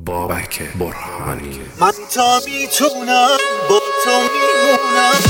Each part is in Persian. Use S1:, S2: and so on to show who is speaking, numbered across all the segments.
S1: بابک برهانی.
S2: من تا میتونم با تو میمونم.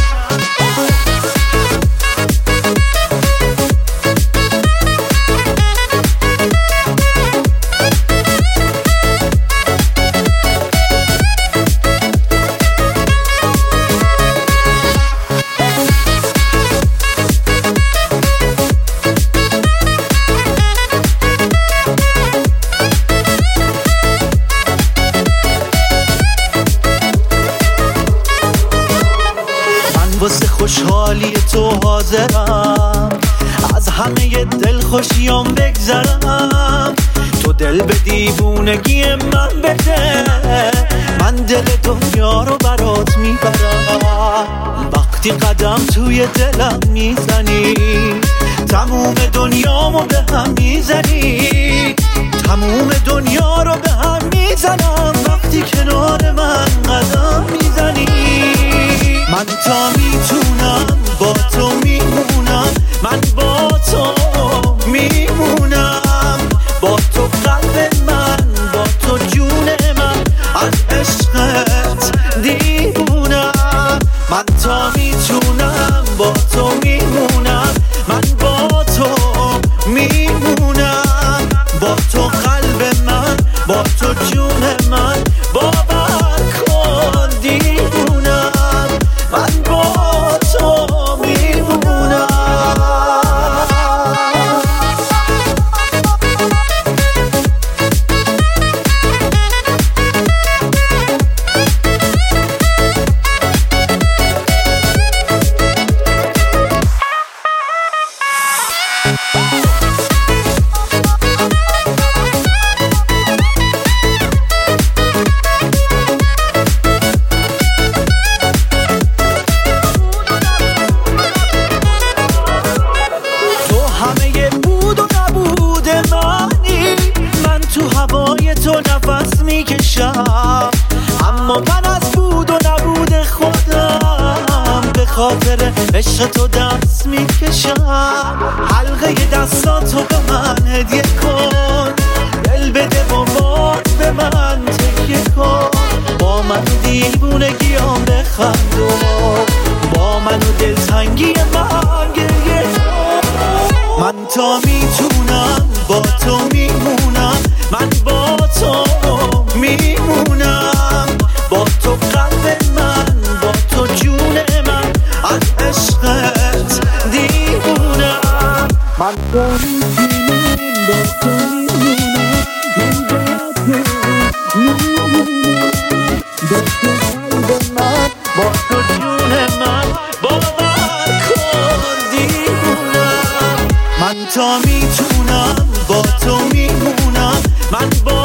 S2: واسه خوشحالی تو حاضرم، از همه دل خوشیام بگذرم. تو دل به دیوونگی من بده، من دل دنیا رو برات میبرم. وقتی قدم توی دلم میزنی، تموم دنیامو به هم میزنی. تموم دنیا رو به هم میزنم وقتی کنار من قدم میزنی. من تا میتونم با تو میمونم، من با تو میمونم. با تو قلب من، با تو جون من، از عشقت دیوونم. من تا میتونم با تو میمونم، من با تو میمونم. با تو قلب من، با تو جون من، باور کن دیوونم. من با تو میمونم. نفس میکشم، اما من از بود و نبود خودم به خاطر عشق تو دست میکشم. حلقه دستاتو به من هدیه کن، دل بده و باز به من تکیه کن. با من دیوونگیام بخند و با من و دلتنگی من گریه کن. من تا میتونم با تو میمونم، من با تو میمونم. با تو قلب من، با تو جون من، از عشقت دیوونم. من تا میتونم با تو میمونم، من با تو میمونم. با تو قلب من، با تو جون من، باور کن دیوونم. من تا میتونم با تو میمونم، من با